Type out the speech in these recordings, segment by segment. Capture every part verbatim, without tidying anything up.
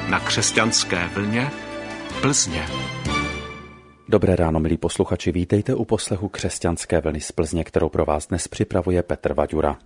na Křesťanské vlně Plzně. Dobré ráno, milí posluchači, vítejte u poslechu Křesťanské vlny z Plzně, kterou pro vás dnes připravuje Petr Vaďura.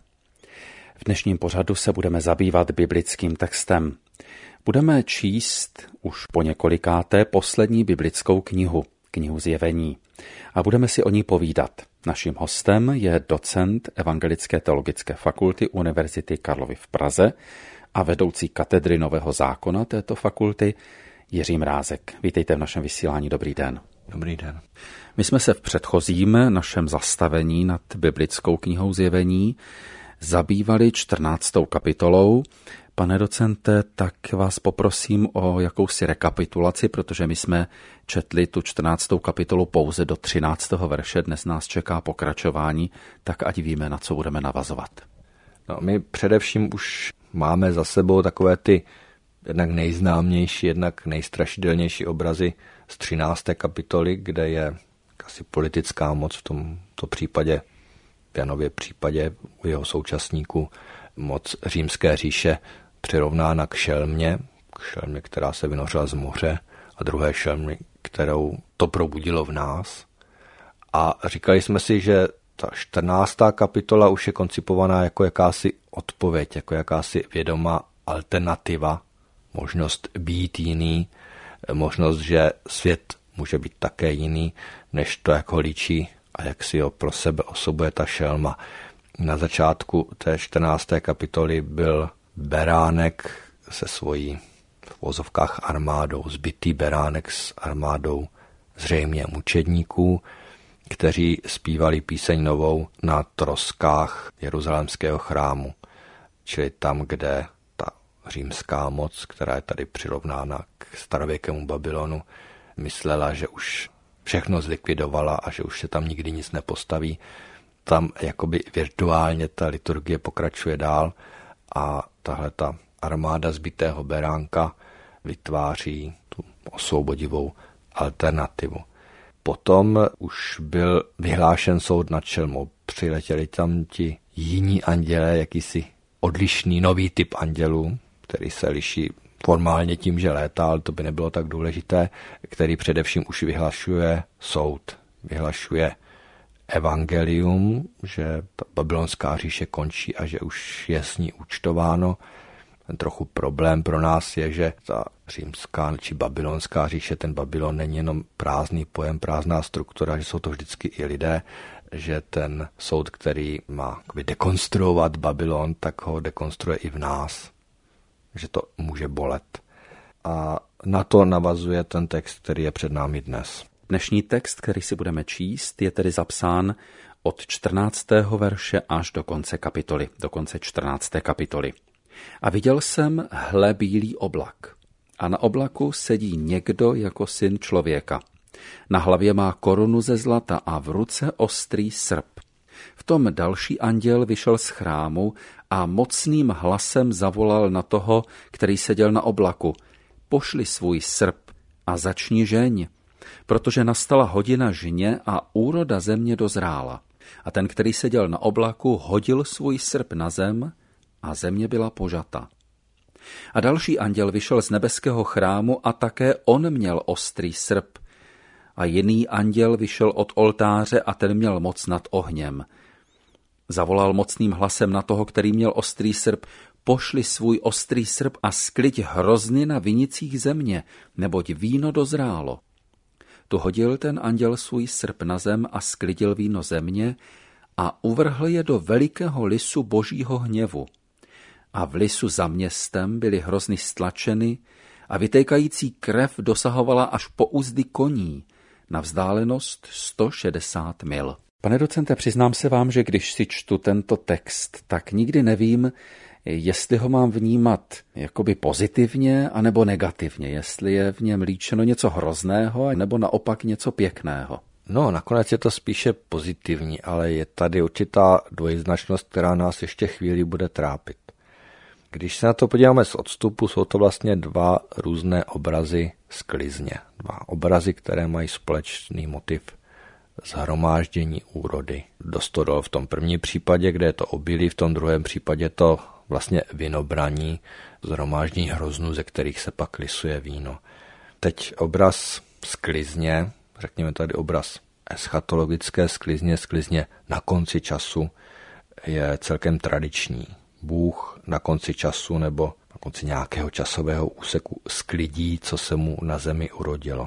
V dnešním pořadu se budeme zabývat biblickým textem. Budeme číst už po několikáté poslední biblickou knihu, knihu Zjevení. A budeme si o ní povídat. Naším hostem je docent Evangelické teologické fakulty Univerzity Karlovy v Praze a vedoucí katedry Nového zákona této fakulty Jiří Mrázek. Vítejte v našem vysílání. Dobrý den. Dobrý den. My jsme se v předchozím našem zastavení nad biblickou knihou Zjevení zabývali čtrnáctou kapitolou. Pane docente, tak vás poprosím o jakousi rekapitulaci, protože my jsme četli tu čtrnáctou kapitolu pouze do třináctého verše, dnes nás čeká pokračování, tak ať víme, na co budeme navazovat. No, my především už máme za sebou takové ty jednak nejznámější, jednak nejstrašidelnější obrazy z třinácté kapitoly, kde je asi politická moc v tomto případě, v Janově případě u jeho současníků, moc římské říše přirovnána k šelmě, k šelmě, která se vynořila z moře, a druhé šelmě, kterou to probudilo v nás. A říkali jsme si, že ta čtrnáctá kapitola už je koncipovaná jako jakási odpověď, jako jakási vědomá alternativa, možnost být jiný, možnost, že svět může být také jiný, než to, jak ho líčí a jak si ho pro sebe osobuje ta šelma. Na začátku té čtrnácté kapitoly byl beránek se svojí v vozovkách armádou, zbytý beránek s armádou zřejmě mučedníků, kteří zpívali píseň novou na troskách jeruzalémského chrámu, čili tam, kde ta římská moc, která je tady přirovnána k starověkému Babylonu, myslela, že už všechno zlikvidovala a že už se tam nikdy nic nepostaví. Tam jakoby virtuálně ta liturgie pokračuje dál a tahle ta armáda zbytého beránka vytváří tu osvobodivou alternativu. Potom už byl vyhlášen soud nad šelmou. Přiletěli tam ti jiní andělé, jakýsi odlišný nový typ andělů, který se liší formálně tím, že létá, ale to by nebylo tak důležité, který především už vyhlašuje soud, vyhlašuje evangelium, že ta babylonská říše končí a že už je s ní účtováno. Ten trochu problém pro nás je, že ta římská či babylonská říše, ten Babylon není jenom prázdný pojem, prázdná struktura, že jsou to vždycky i lidé, že ten soud, který má dekonstruovat Babylon, tak ho dekonstruuje i v nás, že to může bolet. A na to navazuje ten text, který je před námi dnes. Dnešní text, který si budeme číst, je tedy zapsán od čtrnáctého verše až do konce kapitoly, do konce čtrnácté kapitoly. A viděl jsem, hle, bílý oblak. A na oblaku sedí někdo jako syn člověka. Na hlavě má korunu ze zlata a v ruce ostrý srp. V tom další anděl vyšel z chrámu a mocným hlasem zavolal na toho, který seděl na oblaku. Pošli svůj srp a začni žeň, protože nastala hodina žně a úroda země dozrála. A ten, který seděl na oblaku, hodil svůj srp na zem a země byla požata. A další anděl vyšel z nebeského chrámu a také on měl ostrý srp. A jiný anděl vyšel od oltáře a ten měl moc nad ohněm. Zavolal mocným hlasem na toho, který měl ostrý srp, pošli svůj ostrý srp a skliď hrozny na vinicích země, neboť víno dozrálo. Tu hodil ten anděl svůj srp na zem a sklidil víno země a uvrhl je do velikého lisu božího hněvu. A v lisu za městem byly hrozny stlačeny a vytékající krev dosahovala až po uzdy koní na vzdálenost sto šedesát mil. Pane docente, přiznám se vám, že když si čtu tento text, tak nikdy nevím, jestli ho mám vnímat jakoby pozitivně anebo negativně, jestli je v něm líčeno něco hrozného nebo naopak něco pěkného. No, nakonec je to spíše pozitivní, ale je tady určitá dvojznačnost, která nás ještě chvíli bude trápit. Když se na to podíváme z odstupu, jsou to vlastně dva různé obrazy sklizně. Dva obrazy, které mají společný motiv shromáždění úrody. Dostodol v tom prvním případě, kde je to obilí, v tom druhém případě to vlastně vinobraní, shromáždění hroznů, ze kterých se pak lisuje víno. Teď obraz sklizně, řekněme tady obraz eschatologické sklizně, sklizně na konci času, je celkem tradiční. Bůh na konci času nebo na konci nějakého časového úseku sklidí, co se mu na zemi urodilo.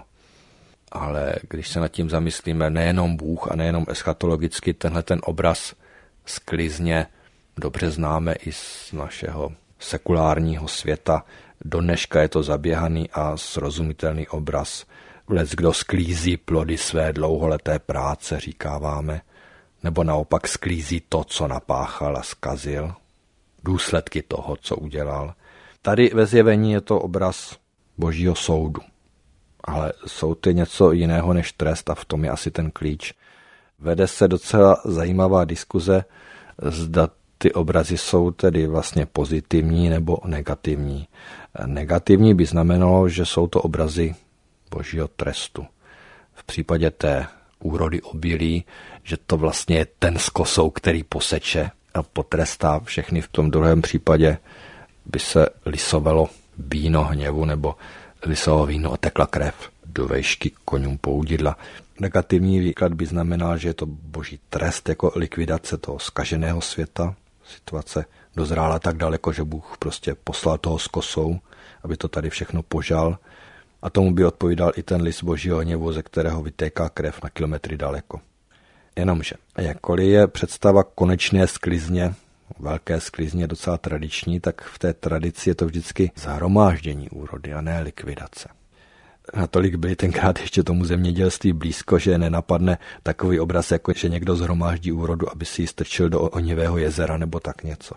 Ale když se nad tím zamyslíme, nejenom Bůh a nejenom eschatologicky, tenhle ten obraz sklizně dobře známe i z našeho sekulárního světa. Do dneška je to zaběhaný a srozumitelný obraz. Leckdo sklízí plody své dlouholeté práce, říkáváme, nebo naopak sklízí to, co napáchal a zkazil, důsledky toho, co udělal. Tady ve Zjevení je to obraz Božího soudu, ale soud je něco jiného než trest a v tom je asi ten klíč. Vede se docela zajímavá diskuze, zda ty obrazy jsou tedy vlastně pozitivní nebo negativní. Negativní by znamenalo, že jsou to obrazy Božího trestu. V případě té úrody obilí, že to vlastně je ten s kosou, který poseče a potrestá všechny. V tom druhém případě by se lisovalo víno hněvu nebo lisovalo víno a tekla krev do vejšky koňům poudidla. Negativní výklad by znamenal, že je to Boží trest jako likvidace toho zkaženého světa. Situace dozrála tak daleko, že Bůh prostě poslal toho s kosou, aby to tady všechno požal. A tomu by odpovídal i ten list Božího hněvu, ze kterého vytéká krev na kilometry daleko. Jenomže, jakkoliv je představa konečné sklizně, velké sklizně docela tradiční, tak v té tradici je to vždycky shromáždění úrody a ne likvidace. Natolik byli tenkrát ještě tomu zemědělství blízko, že nenapadne takový obraz, jako že někdo shromáždí úrodu, aby si ji strčil do ohnivého jezera nebo tak něco.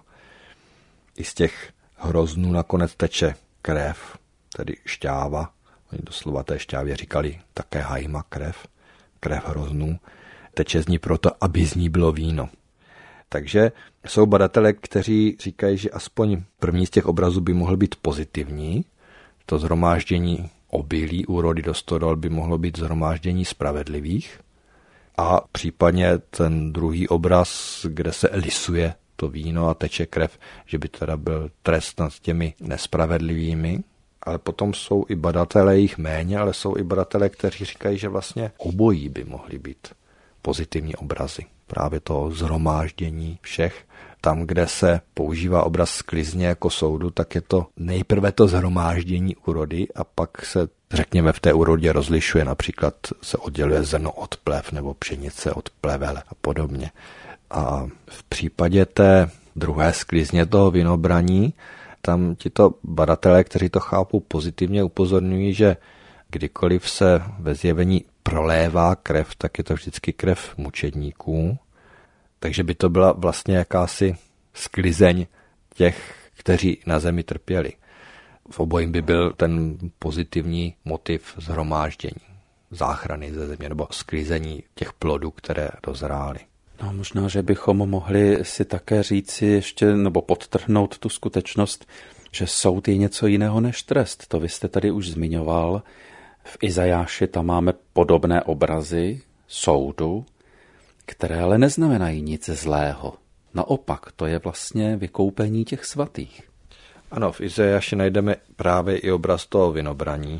I z těch hroznů nakonec teče krev, tedy šťáva. Oni doslova té šťávě říkali také hajma, krev, krev hroznů. Teče z ní proto, aby z ní bylo víno. Takže jsou badatelé, kteří říkají, že aspoň první z těch obrazů by mohl být pozitivní. To shromáždění obilí úrody do stodol by mohlo být shromáždění spravedlivých. A případně ten druhý obraz, kde se lisuje to víno a teče krev, že by teda byl trest nad těmi nespravedlivými. Ale potom jsou i badatelé, jich méně, ale jsou i badatelé, kteří říkají, že vlastně obojí by mohly být pozitivní obrazy. Právě toho shromáždění všech. Tam, kde se používá obraz sklizně jako soudu, tak je to nejprve to shromáždění úrody a pak se, řekněme, v té úrodě rozlišuje. Například se odděluje zrno od plev nebo pšenice od plevele a podobně. A v případě té druhé sklizně toho vinobraní, tam tito badatelé, kteří to chápou pozitivně, upozorňují, že kdykoliv se ve Zjevení prolévá krev, tak je to vždycky krev mučedníků. Takže by to byla vlastně jakási sklizeň těch, kteří na zemi trpěli. V obojím by byl ten pozitivní motiv shromáždění, záchrany ze země nebo sklizení těch plodů, které dozrály. No, možná, že bychom mohli si také říci ještě, nebo podtrhnout tu skutečnost, že soud je něco jiného než trest. To vy jste tady už zmiňoval. V Izajáši tam máme podobné obrazy soudu, které ale neznamenají nic zlého. Naopak, to je vlastně vykoupení těch svatých. Ano, v Izajáši najdeme právě i obraz toho vinobraní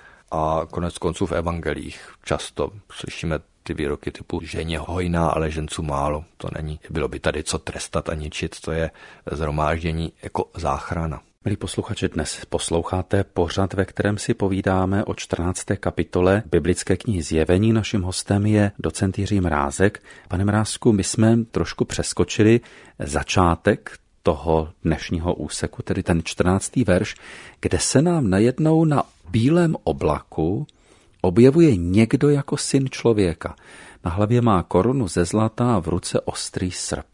a konec konců v evangelích často slyšíme ty výroky typu ženě hojná, ale ženců málo. To není, bylo by tady co trestat a ničit, to je shromáždění jako záchrana. Milí posluchači, dnes posloucháte pořad, ve kterém si povídáme o čtrnácté kapitole biblické knihy Zjevení. Naším hostem je docent Jiří Mrázek. Pane Mrázku, my jsme trošku přeskočili začátek toho dnešního úseku, tedy ten čtrnáctý verš, kde se nám najednou na bílém oblaku objevuje někdo jako syn člověka. Na hlavě má korunu ze zlata a v ruce ostrý srp.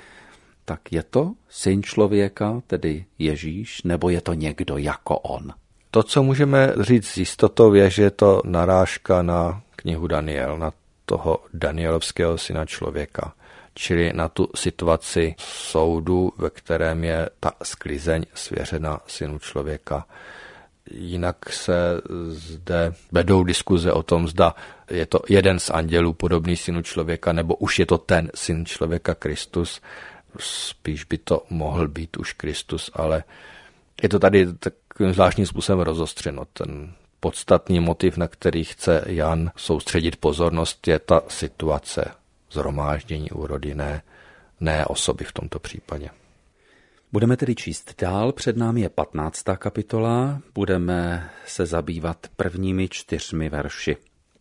Tak je to syn člověka, tedy Ježíš, nebo je to někdo jako on? To, co můžeme říct s jistotou, je, že je to narážka na knihu Daniel, na toho danielovského syna člověka, čili na tu situaci soudu, ve kterém je ta sklizeň svěřena synu člověka. Jinak se zde vedou diskuze o tom, zda je to jeden z andělů podobný synu člověka, nebo už je to ten syn člověka Kristus. spíš by to mohl být už Kristus, ale je to tady takovým zvláštním způsobem rozostřeno. Ten podstatný motiv, na který chce Jan soustředit pozornost, je ta situace shromáždění úrody, ne, ne osoby v tomto případě. Budeme tedy číst dál, před námi je patnáctá kapitola, budeme se zabývat prvními čtyřmi verši.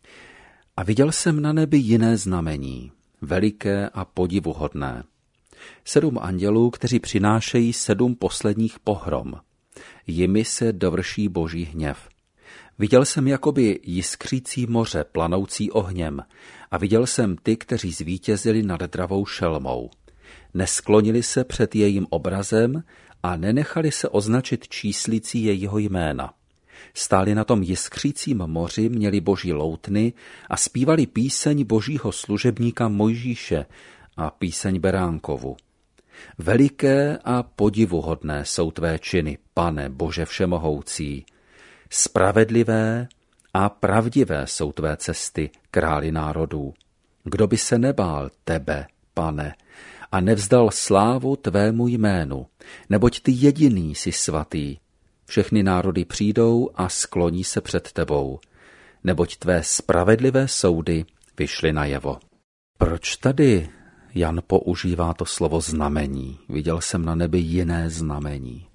A viděl jsem na nebi jiné znamení, veliké a podivuhodné. Sedm andělů, kteří přinášejí sedm posledních pohrom. Jimi se dovrší boží hněv. Viděl jsem jakoby jiskřící moře planoucí ohněm a viděl jsem ty, kteří zvítězili nad dravou šelmou. Nesklonili se před jejím obrazem a nenechali se označit číslicí jejího jména. Stáli na tom jiskřícím moři, měli boží loutny a zpívali píseň božího služebníka Mojžíše a píseň Beránkovu. Veliké a podivuhodné jsou tvé činy, Pane Bože všemohoucí. Spravedlivé a pravdivé jsou tvé cesty, králi národů. Kdo by se nebál tebe, Pane, a nevzdal slávu tvému jménu, neboť ty jediný jsi svatý. Všechny národy přijdou a skloní se před tebou, neboť tvé spravedlivé soudy vyšly najevo. Proč tady Jan používá to slovo znamení? Viděl jsem na nebi jiné znamení.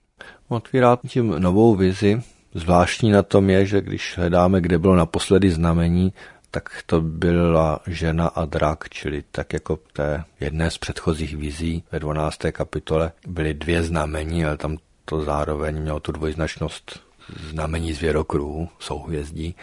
Otvírá tím novou vizi. Zvláštní na tom je, že když hledáme, kde bylo naposledy znamení, tak to byla žena a drak, čili tak jako v té jedné z předchozích vizí ve dvanácté kapitole byly dvě znamení, ale tam to zároveň mělo tu dvojznačnost znamení zvěrokruhu, souhvězdí.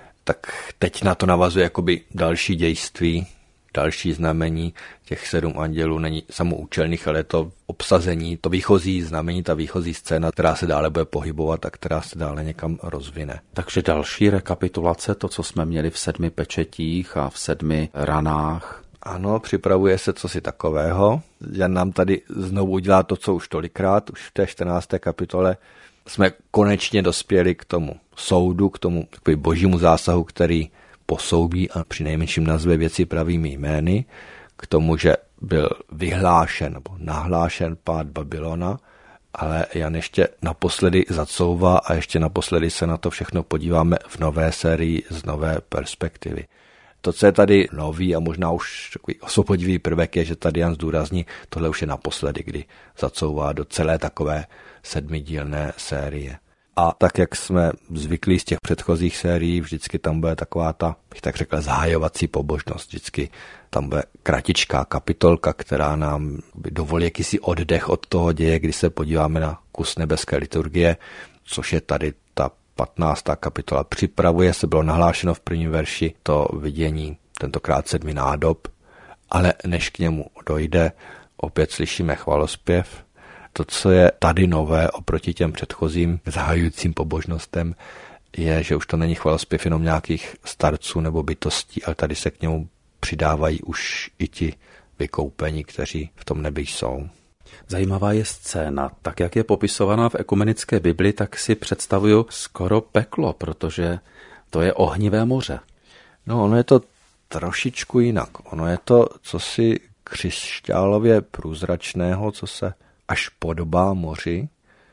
Tak teď na to navazuje jakoby další dějství, další znamení. Těch sedm andělů není samoučelných, ale je to obsazení, to výchozí znamení, ta výchozí scéna, která se dále bude pohybovat a která se dále někam rozvine. Takže další rekapitulace, to, co jsme měli v sedmi pečetích a v sedmi ranách. Ano, připravuje se cosi takového. Jan nám tady znovu udělá to, co už tolikrát, už v té čtrnácté kapitole jsme konečně dospěli k tomu soudu, k tomu božímu zásahu, který posoudí a přinejmenším nazve věci pravými jmény, k tomu, že byl vyhlášen nebo nahlášen pád Babylona, ale Jan ještě naposledy zacouvá a ještě naposledy se na to všechno podíváme v nové sérii z nové perspektivy. To, co je tady nový a možná už takový osvobodivý prvek, je, že tady Jan zdůrazní, tohle už je naposledy, kdy zacouvá do celé takové sedmidílné série. A tak, jak jsme zvyklí z těch předchozích sérií, vždycky tam bude taková ta, bych tak řekl, zahajovací pobožnost. Vždycky tam bude kratičká kapitolka, která nám dovolí jakýsi oddech od toho děje, kdy se podíváme na kus nebeské liturgie, což je tady ta patnáctá kapitola. Připravuje se, bylo nahlášeno v prvním verši to vidění, tentokrát sedmi nádob, ale než k němu dojde, opět slyšíme chvalospěv. To, co je tady nové oproti těm předchozím zahajujícím pobožnostem, je, že už to není chvalospěv jenom nějakých starců nebo bytostí, ale tady se k němu přidávají už i ti vykoupení, kteří v tom nebi jsou. Zajímavá je scéna. Tak, jak je popisovaná v ekumenické Bibli, tak si představuju skoro peklo, protože to je ohnivé moře. No, ono je to trošičku jinak. Ono je to cosi křišťálově průzračného, co se až podobá moři.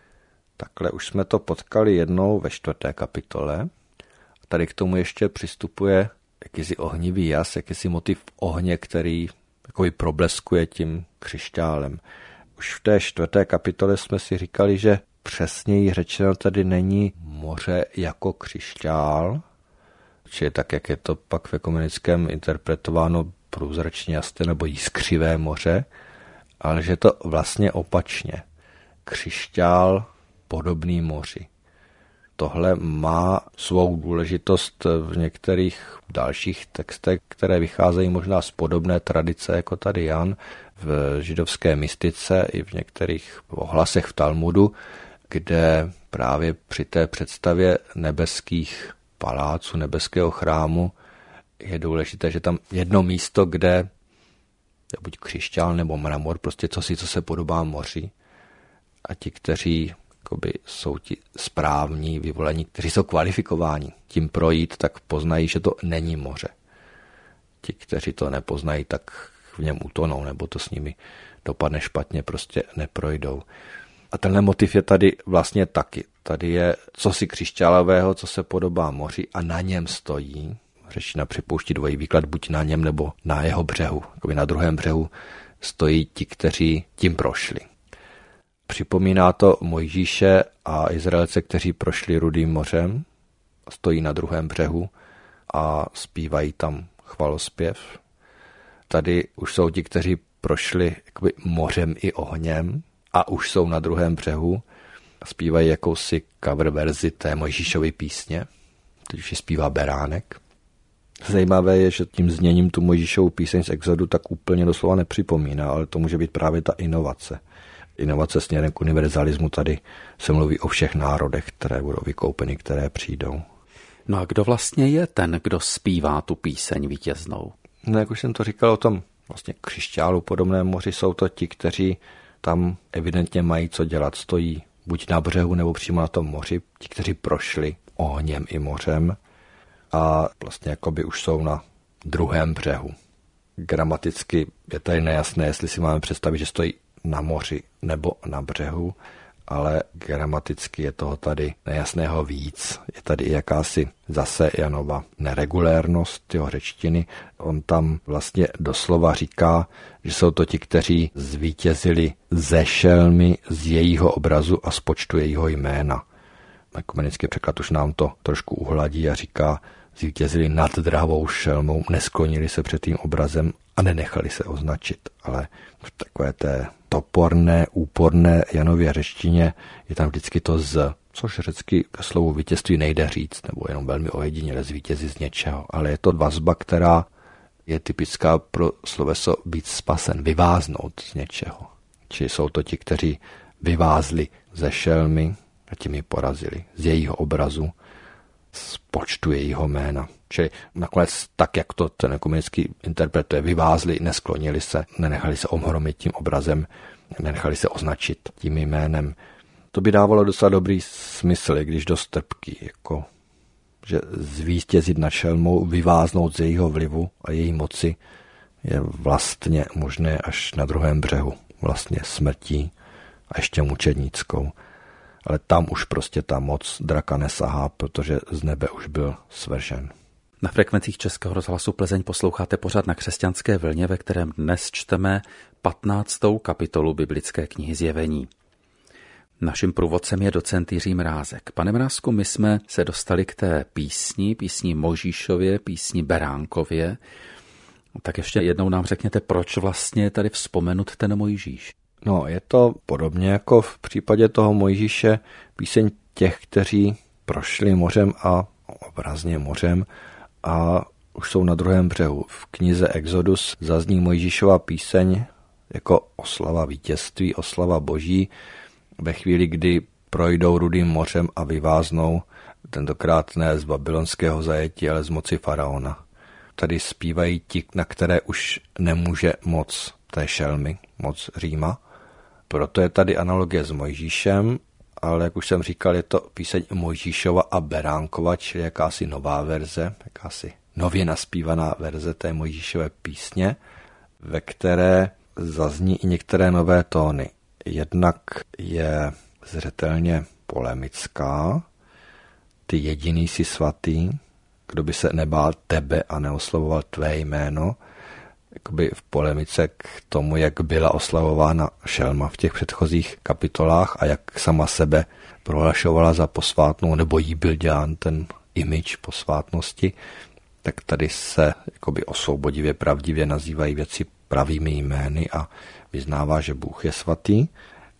Takhle už jsme to potkali jednou ve čtvrté kapitole. Tady k tomu ještě přistupuje jakýsi ohnivý jas, jakýsi motiv ohně, který takový probleskuje tím křišťálem. Už v té čtvrté kapitole jsme si říkali, že přesněji řečeno tady není moře jako křišťál, čili tak, jak je to pak v ekumenickém interpretováno průzračně jasné nebo jiskřivé moře, ale že to vlastně opačně. Křišťál podobný moři. Tohle má svou důležitost v některých dalších textech, které vycházejí možná z podobné tradice jako tady Jan, v židovské mystice i v některých ohlasech v Talmudu, kde právě při té představě nebeských paláců, nebeského chrámu je důležité, že tam jedno místo, kde je buď křišťál nebo mramor, prostě cosi, co se podobá moři, a ti, kteří jakoby, jsou ti správní, vyvolení, kteří jsou kvalifikováni tím projít, tak poznají, že to není moře. Ti, kteří to nepoznají, tak v něm utonou, nebo to s nimi dopadne špatně, prostě neprojdou. A tenhle motiv je tady vlastně taky. Tady je cosi křišťálového, co se podobá moři a na něm stojí. Řečtina připouští dvojí výklad, buď na něm, nebo na jeho břehu. Jakoby na druhém břehu stojí ti, kteří tím prošli. Připomíná to Mojžíše a Izraelce, kteří prošli Rudým mořem, stojí na druhém břehu a zpívají tam chvalospěv. Tady už jsou ti, kteří prošli jakoby mořem i ohněm a už jsou na druhém břehu a zpívají jakousi cover verzi té Mojžíšovy písně. Teď už je zpívá Beránek. Zajímavé je, že tím zněním tu Mojžíšovu píseň z Exodu tak úplně doslova nepřipomíná, ale to může být právě ta inovace. Inovace směrem k univerzalismu, tady se mluví o všech národech, které budou vykoupeny, které přijdou. No a kdo vlastně je ten, kdo zpívá tu píseň vítěznou? No, jak už jsem to říkal o tom vlastně křišťálu podobném moři, jsou to ti, kteří tam evidentně mají co dělat. Stojí buď na břehu, nebo přímo na tom moři, ti, kteří prošli ohněm i mořem a vlastně jakoby už jsou na druhém břehu. Gramaticky je tady nejasné, jestli si máme představit, že stojí na moři nebo na břehu, ale gramaticky je toho tady nejasného víc. Je tady i jakási zase Janova neregulérnost jeho řečtiny. On tam vlastně doslova říká, že jsou to ti, kteří zvítězili ze šelmy z jejího obrazu a z počtu jejího jména. Ekumenický překlad už nám to trošku uhladí a říká, zvítězili nad dravou šelmou, nesklonili se před tím obrazem a nenechali se označit. Ale v takové té toporné, úporné Janově řečtině je tam vždycky to z, což řecky ke slovu vítězství nejde říct, nebo jenom velmi ojediněle zvítězit z něčeho. Ale je to vazba, která je typická pro sloveso být spasen, vyváznout z něčeho. Čili jsou to ti, kteří vyvázli ze šelmy a tím ji porazili, z jejího obrazu, z počtu jejího jména. Čili nakonec tak, jak to ten ekumenický interpretuje, vyvázli, nesklonili se, nenechali se omhromit tím obrazem, nenechali se označit tím jménem. To by dávalo docela dobrý smysl, když dost trpký, jako že zvítězit nad šelmou, vyváznout z jejího vlivu a její moci je vlastně možné až na druhém břehu, vlastně smrtí a ještě mučednickou. Ale tam už prostě ta moc draka nesahá, protože z nebe už byl svržen. Na frekvencích Českého rozhlasu Plzeň posloucháte pořad Na křesťanské vlně, ve kterém dnes čteme patnáctou kapitolu biblické knihy Zjevení. Naším průvodcem je docent Jiří Mrázek. Pane Mrázku, my jsme se dostali k té písni, písni Mojžíšově, písni Beránkově. Tak ještě jednou nám řekněte, proč vlastně je tady vzpomenut ten Mojžíš. No, je to podobně jako v případě toho Mojžíše píseň těch, kteří prošli mořem a obrazně mořem a už jsou na druhém břehu. V knize Exodus zazní Mojžíšova píseň jako oslava vítězství, oslava boží ve chvíli, kdy projdou Rudým mořem a vyváznou, tentokrát ne z babylonského zajetí, ale z moci faraona. Tady zpívají ti, na které už nemůže moc té šelmy, moc Říma. Proto je tady analogie s Mojžíšem, ale jak už jsem říkal, je to píseň Mojžíšova a Beránkova, čili jakási nová verze, jakási nově naspívaná verze té Mojžíšové písně, ve které zazní i některé nové tóny. Jednak je zřetelně polemická, ty jediný jsi svatý, kdo by se nebál tebe a neoslovoval tvé jméno, jakoby v polemice k tomu, jak byla oslavována šelma v těch předchozích kapitolách a jak sama sebe prohlašovala za posvátnou, nebo jí byl dělán ten image posvátnosti, tak tady se jakoby osvobodivě, pravdivě nazývají věci pravými jmény a vyznává, že Bůh je svatý,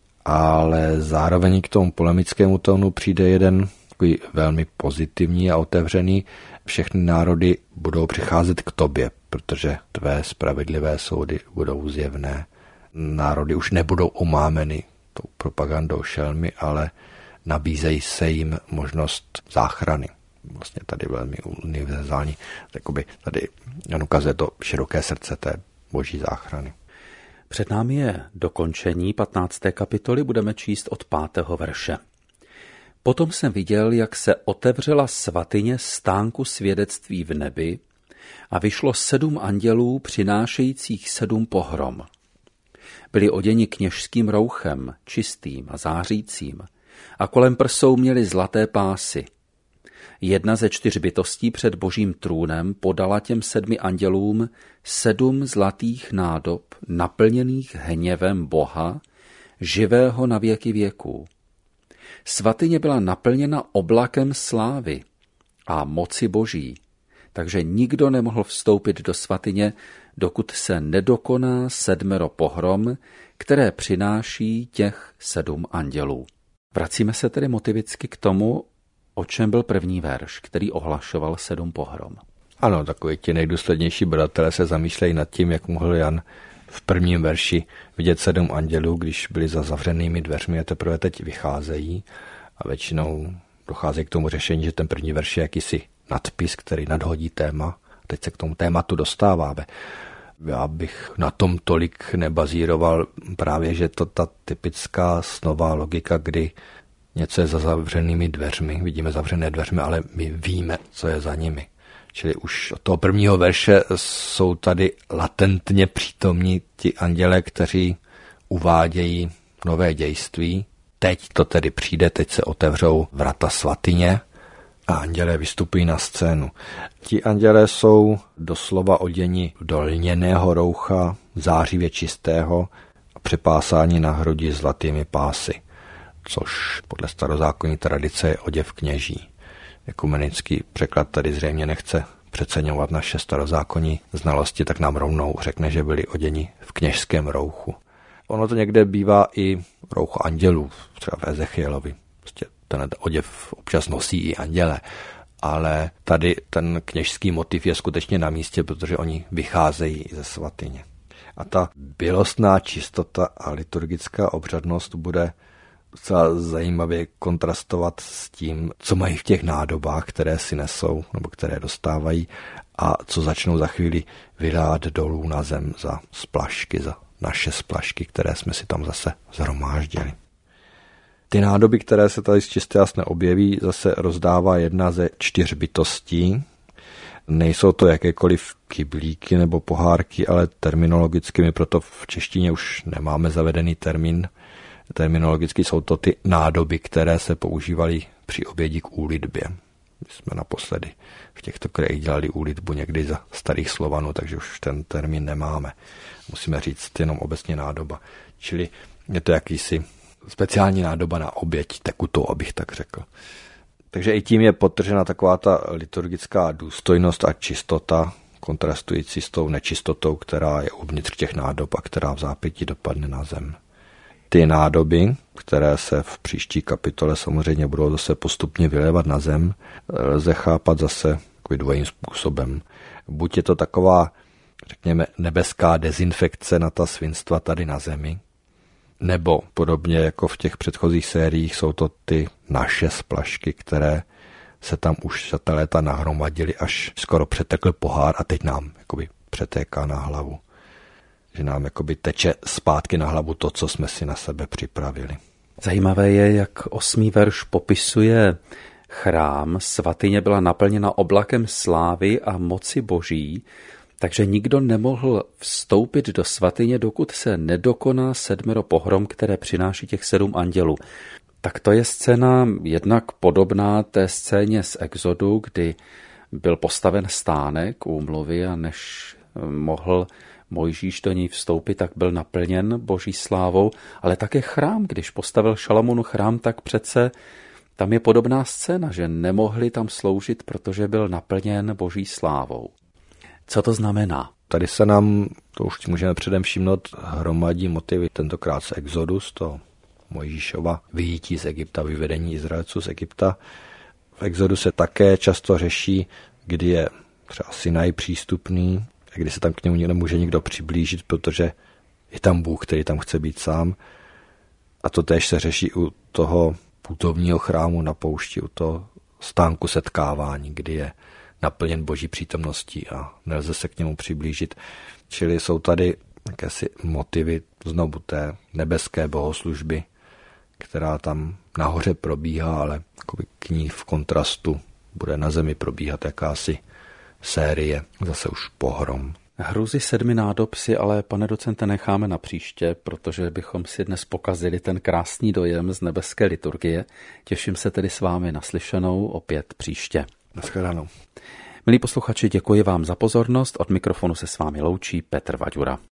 ale zároveň k tomu polemickému tónu přijde jeden takový velmi pozitivní a otevřený. Všechny národy budou přicházet k tobě, protože tvé spravedlivé soudy budou zjevné. Národy už nebudou omámeny tou propagandou šelmy, ale nabízejí se jim možnost záchrany. Vlastně tady velmi univerzální. Takoby tady on ukazuje to široké srdce té boží záchrany. Před námi je dokončení patnácté kapitoly, budeme číst od pátého verše. Potom jsem viděl, jak se otevřela svatyně stánku svědectví v nebi a vyšlo sedm andělů přinášejících sedm pohrom. Byli oděni kněžským rouchem, čistým a zářícím, a kolem prsou měli zlaté pásy. Jedna ze čtyř bytostí před božím trůnem podala těm sedmi andělům sedm zlatých nádob naplněných hněvem Boha, živého na věky věků. Svatyně byla naplněna oblakem slávy a moci boží, takže nikdo nemohl vstoupit do svatyně, dokud se nedokoná sedmero pohrom, které přináší těch sedm andělů. Vracíme se tedy motivicky k tomu, o čem byl první verš, který ohlašoval sedm pohrom. Ano, takový ti nejdůslednější badatelé se zamýšlejí nad tím, jak mohl Jan v prvním verši vidět sedm andělů, když byli za zavřenými dveřmi a teprve teď vycházejí. A většinou dochází k tomu řešení, že ten první verš je jakýsi nadpis, který nadhodí téma. Teď se k tomu tématu dostáváme. Já bych na tom tolik nebazíroval, právě, že to ta typická snová logika, kdy něco je za zavřenými dveřmi, vidíme zavřené dveřmi, ale my víme, co je za nimi. Čili už od toho prvního verše jsou tady latentně přítomní ti anděle, kteří uvádějí nové dějství. Teď to tedy přijde, teď se otevřou vrata svatyně a anděle vystupují na scénu. Ti anděle jsou doslova oděni do lněného roucha, zářivě čistého a přepásáni na hrudi zlatými pásy, což podle starozákonní tradice je oděv kněží. Ekumenický překlad tady zřejmě nechce přeceňovat naše starozákonní znalosti, tak nám rovnou řekne, že byli oděni v kněžském rouchu. Ono to někde bývá i roucho andělů, třeba v Ezechielovi. Prostě ten oděv občas nosí i anděle, ale tady ten kněžský motiv je skutečně na místě, protože oni vycházejí ze svatyně. A ta bělostná čistota a liturgická obřadnost bude docela zajímavě kontrastovat s tím, co mají v těch nádobách, které si nesou nebo které dostávají a co začnou za chvíli vylát dolů na zem za splašky, za naše splašky, které jsme si tam zase zhromáždili. Ty nádoby, které se tady z čisté jasné objeví, zase rozdává jedna ze čtyř bytostí. Nejsou to jakékoliv kyblíky nebo pohárky, ale terminologicky my proto v češtině už nemáme zavedený termín. Terminologicky jsou to ty nádoby, které se používaly při obědí k úlitbě. My jsme naposledy v těchto krajích dělali úlitbu někdy za starých Slovanů, takže už ten termín nemáme. Musíme říct jenom obecně nádoba. Čili je to jakýsi speciální nádoba na oběť, tekutou, abych tak řekl. Takže i tím je podtržena taková ta liturgická důstojnost a čistota, kontrastující s tou nečistotou, která je uvnitř těch nádob a která v zápětí dopadne na zem. Ty nádoby, které se v příští kapitole samozřejmě budou zase postupně vylévat na zem, lze chápat zase dvojím způsobem. Buď je to taková, řekněme, nebeská dezinfekce na ta svinstva tady na zemi, nebo podobně jako v těch předchozích sériích jsou to ty naše splašky, které se tam už za ta léta nahromadily, až skoro přetekl pohár a teď nám jakoby přetéká na hlavu. Že nám jakoby teče zpátky na hlavu to, co jsme si na sebe připravili. Zajímavé je, jak osmý verš popisuje chrám. Svatyně byla naplněna oblakem slávy a moci boží, takže nikdo nemohl vstoupit do svatyně, dokud se nedokoná sedmero pohrom, které přináší těch sedm andělů. Tak to je scéna jednak podobná té scéně z Exodu, kdy byl postaven stánek úmluvy a než mohl Mojžíš do něj vstoupit, tak byl naplněn boží slávou, ale také chrám, když postavil Šalamoun chrám, tak přece tam je podobná scéna, že nemohli tam sloužit, protože byl naplněn boží slávou. Co to znamená? Tady se nám, to už můžeme předem všimnout, hromadí motivy tentokrát z Exodu, z toho Mojžíšova vyjítí z Egypta, vyvedení Izraelců z Egypta. V Exodu se také často řeší, kdy je třeba Sinaj přístupný, kdy se tam k němu nemůže nikdo přiblížit, protože je tam Bůh, který tam chce být sám. A to též se řeší u toho putovního chrámu na poušti, u toho stánku setkávání, kdy je naplněn boží přítomností a nelze se k němu přiblížit. Čili jsou tady jakési motivy znovu té nebeské bohoslužby, která tam nahoře probíhá, ale k ní v kontrastu bude na zemi probíhat jakási série, zase už pohrom. Hruzy sedmi nádob si ale, pane docente, necháme na příště, protože bychom si dnes pokazili ten krásný dojem z nebeské liturgie. Těším se tedy s vámi naslyšenou opět příště. Naschledanou. Milí posluchači, děkuji vám za pozornost. Od mikrofonu se s vámi loučí Petr Vaďura.